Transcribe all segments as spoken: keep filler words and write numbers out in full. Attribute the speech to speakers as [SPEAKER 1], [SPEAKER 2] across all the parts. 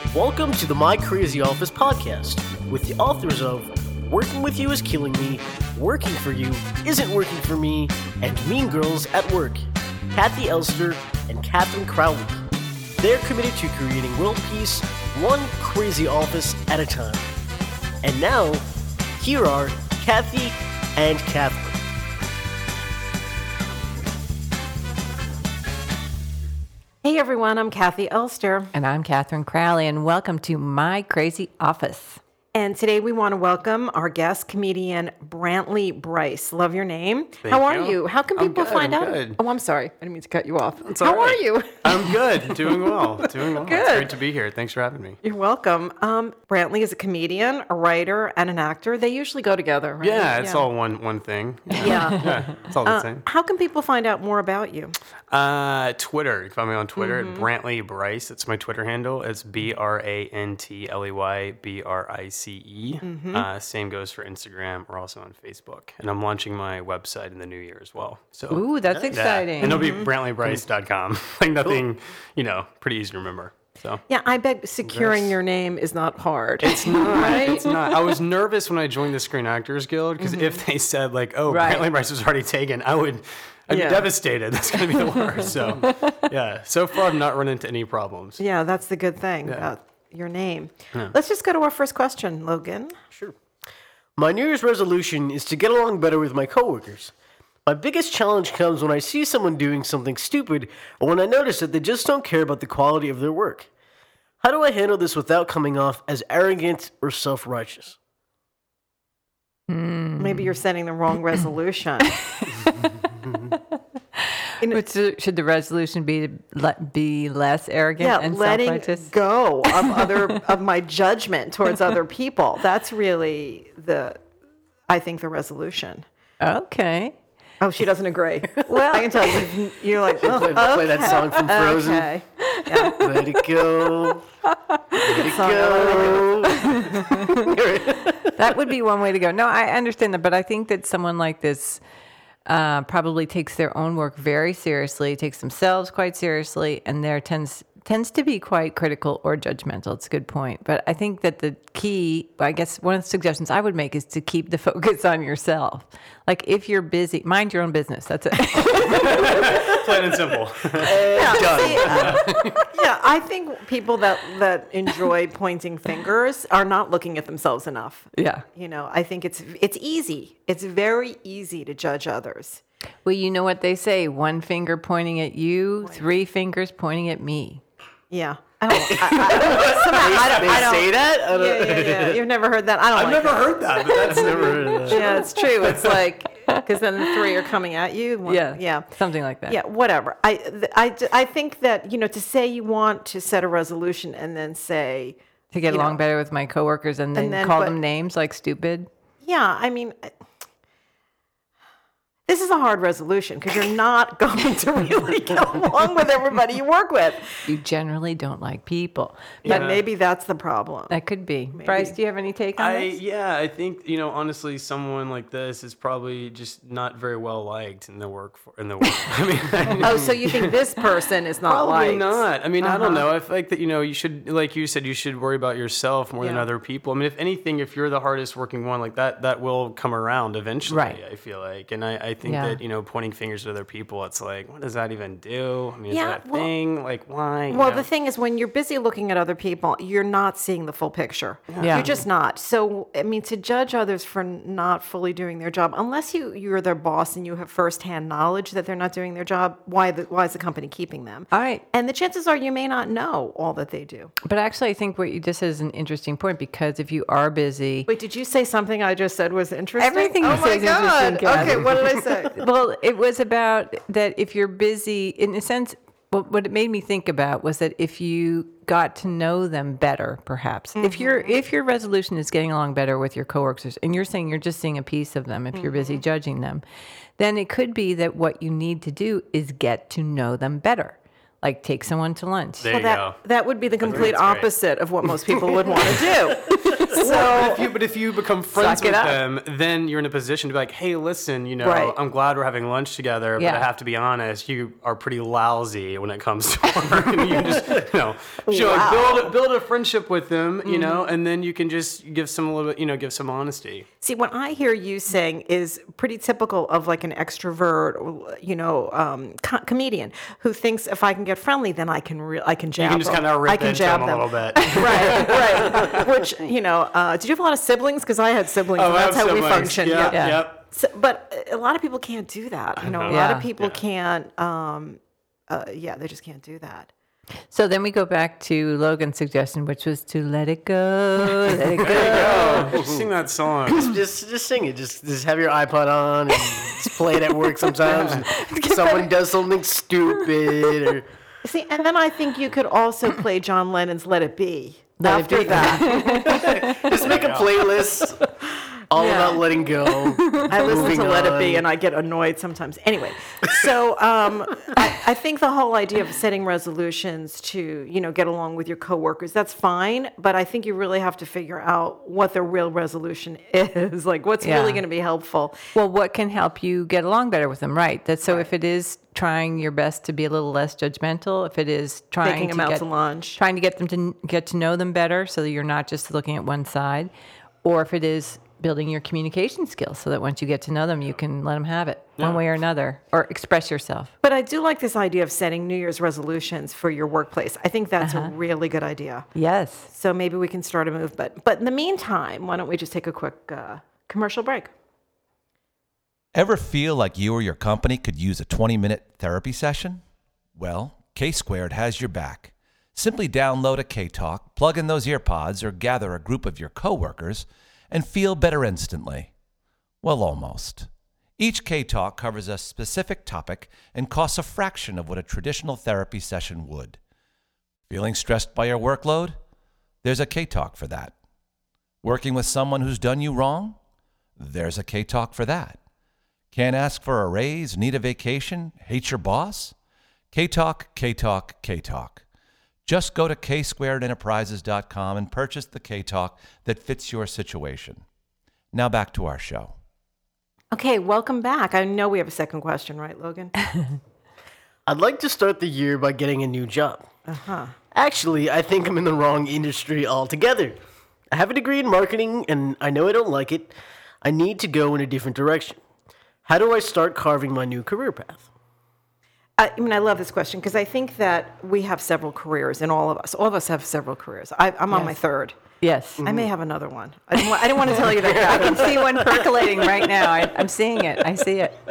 [SPEAKER 1] Welcome to the My Crazy Office podcast with the authors of Working With You Is Killing Me, Working For You Isn't Working For Me, and Mean Girls at Work, Kathy Elster and Catherine Crowley. They're committed to creating world peace one crazy office at a time. And now, here are Kathy and Catherine.
[SPEAKER 2] Hey everyone, I'm Kathy Elster.
[SPEAKER 3] And I'm Catherine Crowley, and welcome to My Crazy Office.
[SPEAKER 2] And today we want to welcome our guest comedian, Brantley Bryce. Love your name.
[SPEAKER 4] Thank
[SPEAKER 2] How are
[SPEAKER 4] you.
[SPEAKER 2] you? How can
[SPEAKER 4] I'm
[SPEAKER 2] people
[SPEAKER 4] good,
[SPEAKER 2] find
[SPEAKER 4] I'm
[SPEAKER 2] out?
[SPEAKER 4] good.
[SPEAKER 2] Oh, I'm sorry. I didn't mean to cut you off.
[SPEAKER 4] It's
[SPEAKER 2] How
[SPEAKER 4] all right.
[SPEAKER 2] are you?
[SPEAKER 4] I'm good. Doing well. Doing well.
[SPEAKER 2] Good.
[SPEAKER 4] It's great to be here. Thanks for having me.
[SPEAKER 2] You're welcome. Um, Brantley is a comedian, a writer, and an actor. They usually go together, right?
[SPEAKER 4] Yeah, it's all one one thing. Yeah.
[SPEAKER 2] Yeah.
[SPEAKER 4] Yeah, it's all the
[SPEAKER 2] Uh,
[SPEAKER 4] same.
[SPEAKER 2] how can people find out more about you?
[SPEAKER 4] Uh, Twitter. You can find me on Twitter
[SPEAKER 2] Mm-hmm.
[SPEAKER 4] at Brantley Bryce. It's my Twitter handle. It's B R A N T L E Y B R I C E.
[SPEAKER 2] Mm-hmm.
[SPEAKER 4] Uh, same goes for Instagram. We're also on Facebook. And I'm launching my website in the new year as well. So
[SPEAKER 3] Ooh, that's
[SPEAKER 4] yeah.
[SPEAKER 3] exciting.
[SPEAKER 4] And it'll be brantley bryce dot com. Like nothing, you know, pretty easy to remember. So
[SPEAKER 2] Yeah, I bet securing
[SPEAKER 4] Yes.
[SPEAKER 2] your name is not hard.
[SPEAKER 4] It's not.
[SPEAKER 2] Right?
[SPEAKER 4] It's not. I was nervous when I joined the Screen Actors Guild because if they said like, "Oh,
[SPEAKER 3] Right.
[SPEAKER 4] Brantley Bryce was already taken," I would. I'd
[SPEAKER 2] Yeah.
[SPEAKER 4] be devastated. That's going to be the worst. So, yeah. So far, I've not run into any problems.
[SPEAKER 2] Yeah, that's the good thing about your name. Let's just go to our first question, Logan.
[SPEAKER 1] Sure. My New Year's resolution is to get along better with my coworkers. My biggest challenge comes when I see someone doing something stupid or when I notice that they just don't care about the quality of their work. How do I handle this without coming off as arrogant or self-righteous?
[SPEAKER 2] Maybe you're setting the wrong resolution.
[SPEAKER 3] Which, uh, should the resolution be to let, be less arrogant
[SPEAKER 2] Yeah,
[SPEAKER 3] and
[SPEAKER 2] letting
[SPEAKER 3] self-righteous?
[SPEAKER 2] go of other of my judgment towards other people. That's really the, I think, the resolution.
[SPEAKER 3] Okay.
[SPEAKER 2] Oh, she doesn't agree.
[SPEAKER 3] Well-
[SPEAKER 2] I can tell you. You're like, oh,
[SPEAKER 1] Play, play that song from Frozen.
[SPEAKER 2] okay.
[SPEAKER 1] Let it go. Let it go.
[SPEAKER 3] That would be one way to go. No, I understand that, but I think that someone like this uh, probably takes their own work very seriously, takes themselves quite seriously, and there tends tends to be quite critical or judgmental. It's a good point. But I think that the key, I guess one of the suggestions I would make is to keep the focus on yourself. Like if you're busy, mind your own business. That's it.
[SPEAKER 4] Plain and simple.
[SPEAKER 2] Yeah, see, uh, yeah, I think people that, that enjoy pointing fingers are not looking at themselves enough.
[SPEAKER 3] Yeah.
[SPEAKER 2] You know, I think it's it's easy. It's very easy to judge others.
[SPEAKER 3] Well, you know what they say, one finger pointing at you, three fingers pointing at me.
[SPEAKER 2] Yeah. I don't, I, I, somehow, I don't,
[SPEAKER 1] They
[SPEAKER 2] I don't,
[SPEAKER 1] say that? I don't,
[SPEAKER 2] Yeah, yeah, yeah. You've never heard that? I don't
[SPEAKER 4] I've
[SPEAKER 2] like
[SPEAKER 4] never
[SPEAKER 2] that.
[SPEAKER 4] heard that, but that's
[SPEAKER 1] Never heard of that.
[SPEAKER 2] Yeah, it's true. It's like, because then the three are coming at you. One-
[SPEAKER 3] Yeah.
[SPEAKER 2] Yeah.
[SPEAKER 3] Something like that.
[SPEAKER 2] Yeah, whatever. I, th- I, d- I think that, you know, to say you want to set a resolution and then say,
[SPEAKER 3] To get
[SPEAKER 2] you
[SPEAKER 3] along
[SPEAKER 2] know,
[SPEAKER 3] better with my coworkers and then,
[SPEAKER 2] then
[SPEAKER 3] call
[SPEAKER 2] but-
[SPEAKER 3] them names like stupid.
[SPEAKER 2] yeah, I mean, I- this is a hard resolution because you're not going to really get along with everybody you work with.
[SPEAKER 3] You generally don't like people.
[SPEAKER 2] But maybe that's the problem.
[SPEAKER 3] That could be. Bryce, do you have any take on
[SPEAKER 4] I
[SPEAKER 3] this?
[SPEAKER 4] yeah, I think you know honestly, someone like this is probably just not very well liked in the work for, in the work. I mean,
[SPEAKER 2] Oh, so you think this person is not
[SPEAKER 4] probably
[SPEAKER 2] liked?
[SPEAKER 4] not. I mean, I
[SPEAKER 2] Uh-huh.
[SPEAKER 4] don't know. I feel like that you know you should, like you said, you should worry about yourself more than
[SPEAKER 2] Yeah.
[SPEAKER 4] other people. I mean, if anything, if you're the hardest working one, like that, that will come around eventually.
[SPEAKER 3] Right.
[SPEAKER 4] I feel like, and I, I think
[SPEAKER 3] Yeah.
[SPEAKER 4] that you know pointing fingers at other people, it's like, what does that even do? I mean,
[SPEAKER 2] Yeah,
[SPEAKER 4] is that a
[SPEAKER 2] well-
[SPEAKER 4] thing? Like, why? You
[SPEAKER 2] Well,
[SPEAKER 4] know?
[SPEAKER 2] the thing is, when you're busy looking at other people, you're not seeing the full picture.
[SPEAKER 3] Yeah.
[SPEAKER 2] You're just not. So, I mean, to judge others for not fully doing their job, unless you, you're their boss and you have firsthand knowledge that they're not doing their job, why, the, why is the company keeping them?
[SPEAKER 3] All right.
[SPEAKER 2] And the chances are you may not know all that they do.
[SPEAKER 3] But actually, I think what you just said is an interesting point because if you are busy,
[SPEAKER 2] Wait, did you say something I just said was interesting?
[SPEAKER 3] Everything you
[SPEAKER 2] oh
[SPEAKER 3] say
[SPEAKER 2] my
[SPEAKER 3] is interesting,
[SPEAKER 2] God.
[SPEAKER 3] Kathy.
[SPEAKER 2] Okay, what did I say?
[SPEAKER 3] well, it was about that if you're busy, in a sense, what, what it made me think about was that if you got to know them better, perhaps, if you're if your resolution is getting along better with your coworkers, and you're saying you're just seeing a piece of them, if you're busy judging them, then it could be that what you need to do is get to know them better. like take someone to lunch.
[SPEAKER 4] There
[SPEAKER 2] Well,
[SPEAKER 4] you
[SPEAKER 2] that,
[SPEAKER 4] go.
[SPEAKER 2] that would be the complete
[SPEAKER 4] that's great.
[SPEAKER 2] opposite of what most people would want to do.
[SPEAKER 4] But if you, but if you become friends
[SPEAKER 3] Suck it
[SPEAKER 4] with
[SPEAKER 3] up.
[SPEAKER 4] them, then you're in a position to be like, hey, listen, you know,
[SPEAKER 2] Right.
[SPEAKER 4] I'm glad we're having lunch together, but
[SPEAKER 3] Yeah.
[SPEAKER 4] I have to be honest, you are pretty lousy when it comes to work. And you can just, you know, show,
[SPEAKER 2] Wow.
[SPEAKER 4] build, build a friendship with them, you know, and then you can just give some a little bit, you know, give some honesty.
[SPEAKER 2] See, what I hear you saying is pretty typical of like an extrovert, or, you know, um, co- comedian who thinks if I can get friendly, then I can re- I can jab
[SPEAKER 4] You can just
[SPEAKER 2] them.
[SPEAKER 4] kind of rip
[SPEAKER 2] I can
[SPEAKER 4] into
[SPEAKER 2] jab
[SPEAKER 4] them a little bit.
[SPEAKER 2] right, right. Which, you know, uh, did you have a lot of siblings? Because I had siblings, and
[SPEAKER 4] I
[SPEAKER 2] that's
[SPEAKER 4] have
[SPEAKER 2] how we
[SPEAKER 4] siblings.
[SPEAKER 2] function.
[SPEAKER 4] Yep,
[SPEAKER 3] Yeah.
[SPEAKER 4] yep.
[SPEAKER 2] So, but a lot of people can't do that. You know, a lot
[SPEAKER 3] Yeah.
[SPEAKER 2] of people
[SPEAKER 4] Yeah.
[SPEAKER 2] can't. Um, uh, yeah, they just can't do that.
[SPEAKER 3] So then we go back to Logan's suggestion, which was to let it go, let it go.
[SPEAKER 4] Oh, sing that song.
[SPEAKER 1] Just just sing it. Just just have your iPod on and just play it at work sometimes. And someone does something stupid or
[SPEAKER 2] See, and then I think you could also play John Lennon's "Let It Be."
[SPEAKER 3] Let It
[SPEAKER 2] after
[SPEAKER 3] Be.
[SPEAKER 2] that.
[SPEAKER 1] just make a playlist all
[SPEAKER 2] Yeah.
[SPEAKER 1] about letting go.
[SPEAKER 2] I listen
[SPEAKER 1] Moving
[SPEAKER 2] to Let It Be
[SPEAKER 1] on.
[SPEAKER 2] and I get annoyed sometimes. Anyway, so um, I, I think the whole idea of setting resolutions to, you know, get along with your coworkers, that's fine. But I think you really have to figure out what the real resolution is, like what's
[SPEAKER 3] Yeah.
[SPEAKER 2] really going to be helpful.
[SPEAKER 3] Well, what can help you get along better with them, right? That so if it is trying your best to be a little less judgmental, if it is trying
[SPEAKER 2] Taking
[SPEAKER 3] to
[SPEAKER 2] them out
[SPEAKER 3] get,
[SPEAKER 2] to lunch.
[SPEAKER 3] trying to get them to n- get to know them better, so that you're not just looking at one side, or if it is building your communication skills, so that once you get to know them, you can let them have it one way or another, or express yourself.
[SPEAKER 2] But I do like this idea of setting New Year's resolutions for your workplace. I think that's a really good idea.
[SPEAKER 3] Yes.
[SPEAKER 2] So maybe we can start a move. But but in the meantime, why don't we just take a quick uh, commercial break?
[SPEAKER 5] Ever feel like you or your company could use a twenty-minute therapy session? Well, K Squared has your back. Simply download a K-Talk, plug in those earpods, or gather a group of your coworkers and feel better instantly. Well, almost. Each K-Talk covers a specific topic and costs a fraction of what a traditional therapy session would. Feeling stressed by your workload? There's a K-Talk for that. Working with someone who's done you wrong? There's a K-Talk for that. Can't ask for a raise, need a vacation, hate your boss? K-Talk, K-Talk, K-Talk. Just go to k squared enterprises dot com and purchase the K-Talk that fits your situation. Now back to our show.
[SPEAKER 2] Okay, welcome back. I know we have a second question, right, Logan?
[SPEAKER 1] I'd like to start the year by getting a new job.
[SPEAKER 2] Uh-huh.
[SPEAKER 1] Actually, I think I'm in the wrong industry altogether. I have a degree in marketing, and I know I don't like it. I need to go in a different direction. How do I start carving my new career path?
[SPEAKER 2] I, I mean, I love this question because I think that we have several careers in all of us. All of us have several careers. I, I'm on my third.
[SPEAKER 3] Yes.
[SPEAKER 2] I may have another one. I didn't, want, I didn't want to tell you that.
[SPEAKER 3] I can see one percolating right now. I, I'm seeing it. I see it.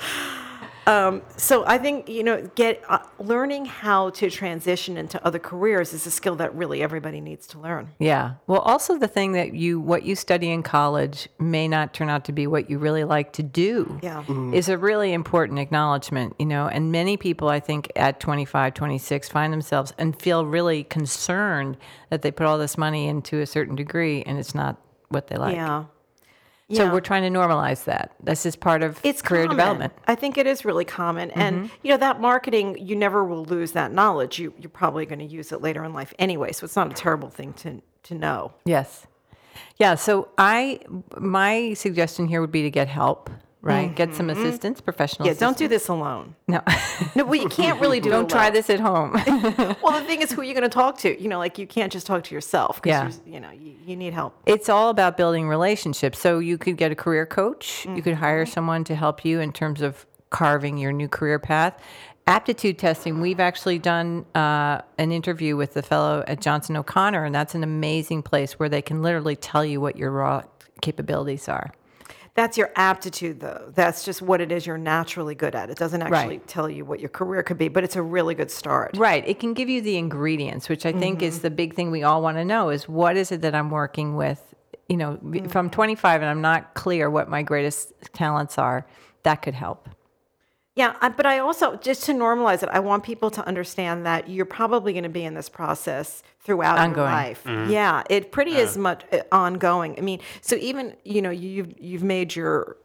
[SPEAKER 2] So I think, you know, get uh, learning how to transition into other careers is a skill that really everybody needs to learn.
[SPEAKER 3] Yeah. Well, also the thing that you, what you study in college may not turn out to be what you really like to do.
[SPEAKER 2] Yeah.
[SPEAKER 3] Is a really important acknowledgement, you know, and many people, I think, at twenty-five, twenty-six find themselves and feel really concerned that they put all this money into a certain degree and it's not what they like.
[SPEAKER 2] Yeah.
[SPEAKER 3] So
[SPEAKER 2] Yeah.
[SPEAKER 3] we're trying to normalize that. This is part of
[SPEAKER 2] It's
[SPEAKER 3] career
[SPEAKER 2] common.
[SPEAKER 3] development.
[SPEAKER 2] I think it is really common. And, you know, that marketing, you never will lose that knowledge. You, you're probably going to use it later in life anyway. So it's not a terrible thing to, to know.
[SPEAKER 3] Yes. Yeah. So I, my suggestion here would be to get help, right? Get some assistance, professional
[SPEAKER 2] Yeah,
[SPEAKER 3] assistance.
[SPEAKER 2] don't do this alone.
[SPEAKER 3] No.
[SPEAKER 2] No, well, you can't really do it
[SPEAKER 3] Don't try
[SPEAKER 2] alone.
[SPEAKER 3] this at home.
[SPEAKER 2] Well, the thing is, who are you going to talk to? You know, like you can't just talk to yourself. 'Cause
[SPEAKER 3] Yeah.
[SPEAKER 2] you're- You know, you, you need help.
[SPEAKER 3] It's all about building relationships. So you could get a career coach. You could hire someone to help you in terms of carving your new career path. Aptitude testing, we've actually done uh, an interview with the fellow at Johnson O'Connor, and that's an amazing place where they can literally tell you what your raw capabilities are.
[SPEAKER 2] That's your aptitude, though. That's just what it is you're naturally good at. It doesn't actually
[SPEAKER 3] Right.
[SPEAKER 2] tell you what your career could be, but it's a really good start.
[SPEAKER 3] Right. It can give you the ingredients, which I think is the big thing we all want to know is what is it that I'm working with? You know, if I'm twenty-five and I'm not clear what my greatest talents are, that could help.
[SPEAKER 2] Yeah, I, but I also, just to normalize it, I want people to understand that you're probably going to be in this process throughout
[SPEAKER 3] Ongoing.
[SPEAKER 2] your life. Yeah, it pretty is much uh, ongoing. I mean, so even, you know, you've, you've made your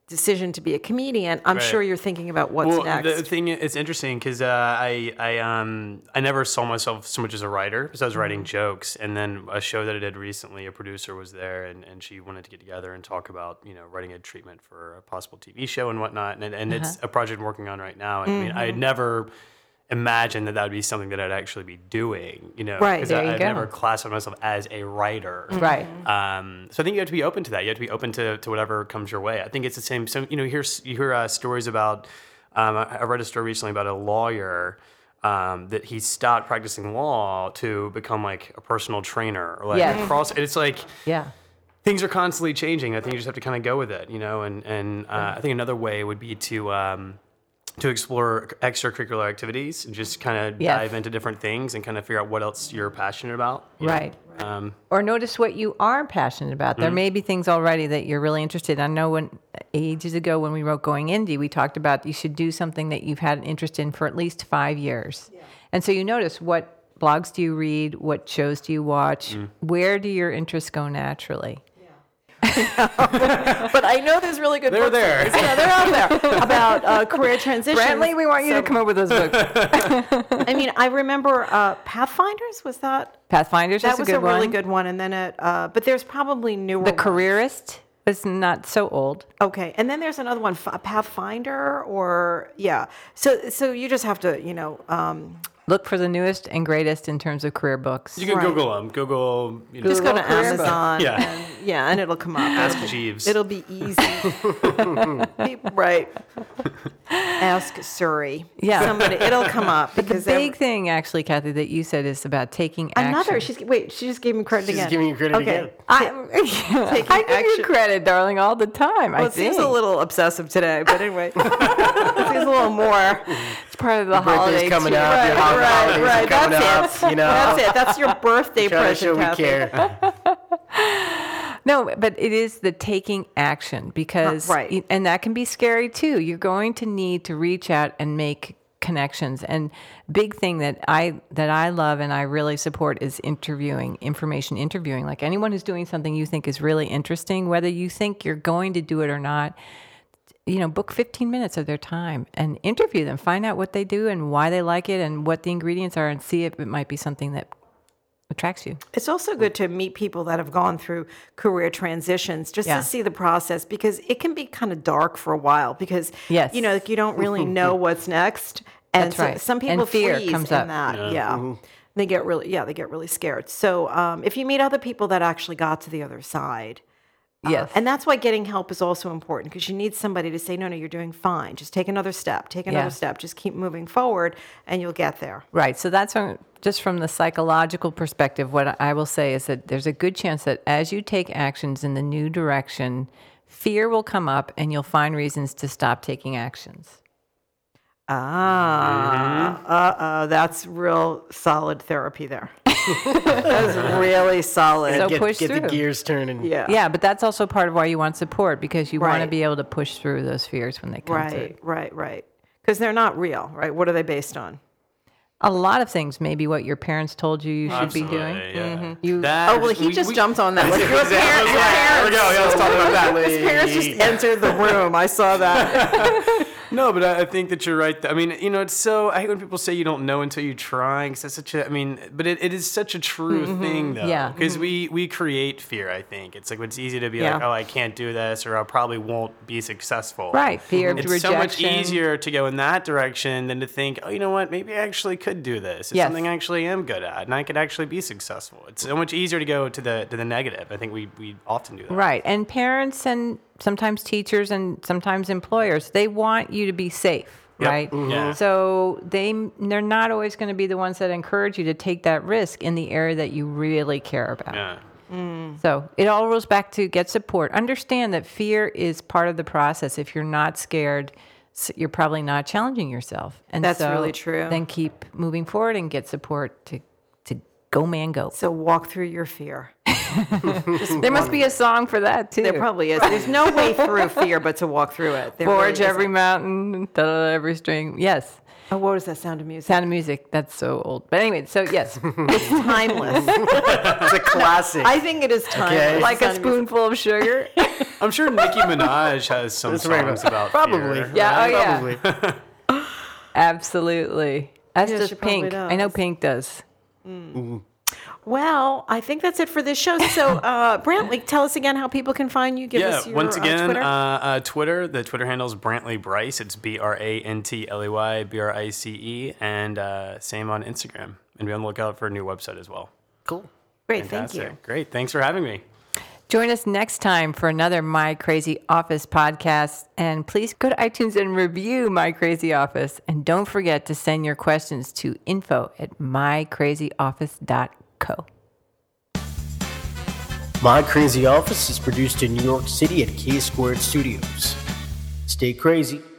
[SPEAKER 2] decision to be a comedian, I'm
[SPEAKER 4] Right.
[SPEAKER 2] sure you're thinking about what's
[SPEAKER 4] well,
[SPEAKER 2] next.
[SPEAKER 4] the thing it's interesting because uh, I I um I never saw myself so much as a writer because I was writing jokes, and then a show that I did recently, a producer was there, and, and she wanted to get together and talk about you know writing a treatment for a possible T V show and whatnot, and and it's a project I'm working on right now. I mean, I had never imagined that that would be something that I'd actually be doing, you know,
[SPEAKER 2] Right,
[SPEAKER 4] because
[SPEAKER 3] there you
[SPEAKER 4] I've
[SPEAKER 3] go.
[SPEAKER 4] never classified myself as a writer.
[SPEAKER 3] Right.
[SPEAKER 4] Um, so I think you have to be open to that. You have to be open to, to whatever comes your way. I think it's the same. So you know, you hear you hear uh, stories about. Um, I, I read a story recently about a lawyer um, that he stopped practicing law to become like a personal trainer or like
[SPEAKER 3] Yes.
[SPEAKER 4] cross. It's like
[SPEAKER 3] Yeah.
[SPEAKER 4] things are constantly changing. I think you just have to kind of go with it, you know. And and uh, I think another way would be to. Um, to explore extracurricular activities and just kind of
[SPEAKER 3] Yes.
[SPEAKER 4] dive into different things and kind of figure out what else you're passionate about. you know?
[SPEAKER 3] Right.
[SPEAKER 4] Um,
[SPEAKER 3] Or notice what you are passionate about. There may be things already that you're really interested in. I know when ages ago when we wrote Going Indie, we talked about you should do something that you've had an interest in for at least five years. And so you notice what blogs do you read, what shows do you watch, where do your interests go naturally?
[SPEAKER 2] But I know there's really good
[SPEAKER 4] They're
[SPEAKER 2] books.
[SPEAKER 4] there.
[SPEAKER 2] Yeah, they're out there about uh, career transitions.
[SPEAKER 3] Brantley, we want you
[SPEAKER 2] So,
[SPEAKER 3] to come up with those books.
[SPEAKER 2] I mean, I remember uh, Pathfinders. Was that
[SPEAKER 3] Pathfinders
[SPEAKER 2] that
[SPEAKER 3] is
[SPEAKER 2] was
[SPEAKER 3] a
[SPEAKER 2] a,
[SPEAKER 3] good
[SPEAKER 2] really
[SPEAKER 3] one.
[SPEAKER 2] good one? And then it, uh, but there's probably newer.
[SPEAKER 3] The
[SPEAKER 2] ones.
[SPEAKER 3] Careerist was not so old.
[SPEAKER 2] Okay, and then there's another one, F- Pathfinder, or yeah. So so you just have to, you know. Um,
[SPEAKER 3] Look for the newest and greatest in terms of career books.
[SPEAKER 4] you can
[SPEAKER 2] Right.
[SPEAKER 4] Google them. Google. You know,
[SPEAKER 2] just go to
[SPEAKER 3] Google career book.
[SPEAKER 2] Amazon.
[SPEAKER 4] Yeah.
[SPEAKER 2] And, yeah, and it'll come up.
[SPEAKER 4] Ask
[SPEAKER 2] It'll be-
[SPEAKER 4] Jeeves.
[SPEAKER 2] It'll be easy. Be- right. Ask Surrey.
[SPEAKER 3] Yeah.
[SPEAKER 2] Somebody. It'll come up
[SPEAKER 3] The
[SPEAKER 2] because
[SPEAKER 3] big
[SPEAKER 2] every-
[SPEAKER 3] thing, actually, Kathy, that you said is about taking action.
[SPEAKER 2] another. She's wait. She just gave me credit
[SPEAKER 1] She's
[SPEAKER 2] again.
[SPEAKER 1] giving you credit
[SPEAKER 2] okay.
[SPEAKER 1] again.
[SPEAKER 3] I, I give
[SPEAKER 2] action.
[SPEAKER 3] you credit, darling, all the time.
[SPEAKER 2] Well,
[SPEAKER 3] I
[SPEAKER 2] it seems
[SPEAKER 3] think
[SPEAKER 2] a little obsessive today, but anyway, it seems a little more.
[SPEAKER 3] it's part of the
[SPEAKER 1] Birthday's
[SPEAKER 3] holiday
[SPEAKER 1] coming
[SPEAKER 3] too.
[SPEAKER 1] up.
[SPEAKER 2] Right,
[SPEAKER 1] your hol-
[SPEAKER 2] right,
[SPEAKER 1] holidays are
[SPEAKER 2] right.
[SPEAKER 1] coming
[SPEAKER 2] That's
[SPEAKER 1] up. You know,
[SPEAKER 2] That's it. That's your birthday
[SPEAKER 1] Try to
[SPEAKER 2] present,
[SPEAKER 1] show we
[SPEAKER 2] Kathy.
[SPEAKER 1] care.
[SPEAKER 3] No, but it is the taking action because,
[SPEAKER 2] Uh, right.
[SPEAKER 3] and that can be scary too. You're going to need to reach out and make connections. And big thing that I that I love and I really support is interviewing, information interviewing. Like anyone who's doing something you think is really interesting, whether you think you're going to do it or not, you know, book fifteen minutes of their time and interview them. Find out what they do and why they like it and what the ingredients are, and see if it might be something that attracts you.
[SPEAKER 2] It's also good to meet people that have gone through career transitions just
[SPEAKER 3] Yeah.
[SPEAKER 2] to see the process because it can be kind of dark for a while because
[SPEAKER 3] Yes.
[SPEAKER 2] you know like you don't really know what's next and
[SPEAKER 3] That's
[SPEAKER 2] so
[SPEAKER 3] right.
[SPEAKER 2] some
[SPEAKER 3] And
[SPEAKER 2] people
[SPEAKER 3] fear
[SPEAKER 2] freeze
[SPEAKER 3] comes
[SPEAKER 2] in
[SPEAKER 3] up.
[SPEAKER 2] that yeah, they get really yeah they get really scared so um, if you meet other people that actually got to the other side uh,
[SPEAKER 3] Yes.
[SPEAKER 2] and that's why getting help is also important because you need somebody to say no no you're doing fine just take another step take another
[SPEAKER 3] Yeah.
[SPEAKER 2] step just keep moving forward and you'll get there.
[SPEAKER 3] Right. So that's from, just from the psychological perspective, what I will say is that there's a good chance that as you take actions in the new direction, fear will come up and you'll find reasons to stop taking actions.
[SPEAKER 2] Ah, uh-oh, that's real solid therapy there. That's really solid.
[SPEAKER 3] So
[SPEAKER 1] get,
[SPEAKER 3] push
[SPEAKER 1] get the
[SPEAKER 3] through.
[SPEAKER 1] gears turning.
[SPEAKER 2] yeah.
[SPEAKER 3] Yeah, but that's also part of why you want support because you want to
[SPEAKER 2] Right.
[SPEAKER 3] be able to push through those fears when they come
[SPEAKER 2] Right,
[SPEAKER 3] through.
[SPEAKER 2] right, right. Because they're not real, right? What are they based on?
[SPEAKER 3] A lot of things, maybe what your parents told you you should
[SPEAKER 4] Absolutely,
[SPEAKER 3] be doing.
[SPEAKER 4] yeah.
[SPEAKER 3] You-
[SPEAKER 4] That-
[SPEAKER 2] Oh, well, he
[SPEAKER 4] we-
[SPEAKER 2] just
[SPEAKER 4] we-
[SPEAKER 2] jumped on that. Like, your
[SPEAKER 4] Exactly.
[SPEAKER 2] parents, your
[SPEAKER 4] There we go. Yeah, let's talk about that.
[SPEAKER 2] His parents just entered the room. I saw that.
[SPEAKER 4] No, but I I think that you're right. I mean, you know, it's so, I hate when people say you don't know until you try, because that's such a, I mean, but it, it is such a true thing, though.
[SPEAKER 3] Yeah.
[SPEAKER 4] Because we, we create fear, I think. It's like, it's easy to be
[SPEAKER 2] Yeah.
[SPEAKER 4] like, oh, I can't do this, or I probably won't be successful.
[SPEAKER 3] Right, fear of
[SPEAKER 4] It's
[SPEAKER 3] rejection.
[SPEAKER 4] so much easier to go in that direction than to think, oh, you know what, maybe I actually could do this. It's
[SPEAKER 3] Yes.
[SPEAKER 4] something I actually am good at, and I could actually be successful. It's so much easier to go to the to the negative. I think we, we often do that.
[SPEAKER 3] Right. And parents and sometimes teachers and sometimes employers, they want you to be safe.
[SPEAKER 4] Yep.
[SPEAKER 3] Right.
[SPEAKER 4] Yeah.
[SPEAKER 3] So they they're not always going to be the ones that encourage you to take that risk in the area that you really care about.
[SPEAKER 4] Yeah.
[SPEAKER 3] So it all rolls back to get support. Understand that fear is part of the process. If you're not scared, s- you're probably not challenging yourself. And
[SPEAKER 2] That's
[SPEAKER 3] so
[SPEAKER 2] really true.
[SPEAKER 3] Then keep moving forward and get support to to go man go.
[SPEAKER 2] So walk through your fear.
[SPEAKER 3] There must be a song for that too.
[SPEAKER 2] There probably is. There's no way through fear but to walk through it. There
[SPEAKER 3] Forge
[SPEAKER 2] really
[SPEAKER 3] every
[SPEAKER 2] isn't.
[SPEAKER 3] mountain, da, da, da, every string. Yes.
[SPEAKER 2] Oh, what was that Sound of Music?
[SPEAKER 3] Sound of Music. That's so old. But anyway, so yes,
[SPEAKER 2] It's timeless.
[SPEAKER 1] It's a classic.
[SPEAKER 2] I think it is timeless.
[SPEAKER 1] Okay.
[SPEAKER 3] like a
[SPEAKER 2] Sound of Music.
[SPEAKER 3] spoonful of sugar.
[SPEAKER 4] I'm sure Nicki Minaj has some
[SPEAKER 1] That's right.
[SPEAKER 4] songs about
[SPEAKER 1] Probably.
[SPEAKER 4] fear.
[SPEAKER 3] Yeah, oh, yeah.
[SPEAKER 1] Probably.
[SPEAKER 3] Absolutely. That's
[SPEAKER 2] Yeah, she
[SPEAKER 3] just
[SPEAKER 2] probably
[SPEAKER 3] Pink. I know
[SPEAKER 2] does.
[SPEAKER 3] Pink does.
[SPEAKER 2] Well, I think that's it for this show. So, uh, Brantley, tell us again how people can find you. Give
[SPEAKER 4] Yeah,
[SPEAKER 2] us your
[SPEAKER 4] once
[SPEAKER 2] uh,
[SPEAKER 4] again,
[SPEAKER 2] Twitter.
[SPEAKER 4] uh, uh, Twitter. The Twitter handle is Brantley Bryce. It's B R A N T L E Y B R I C E. And uh, same on Instagram. And be on the lookout for a new website as well.
[SPEAKER 1] Cool.
[SPEAKER 2] Great,
[SPEAKER 4] Fantastic.
[SPEAKER 2] thank you.
[SPEAKER 4] Great. Thanks for having me.
[SPEAKER 3] Join us next time for another My Crazy Office podcast. And please go to iTunes and review My Crazy Office. And don't forget to send your questions to info at my crazy office dot co.
[SPEAKER 1] My Crazy Office is produced in New York City at K Squared Studios. Stay crazy.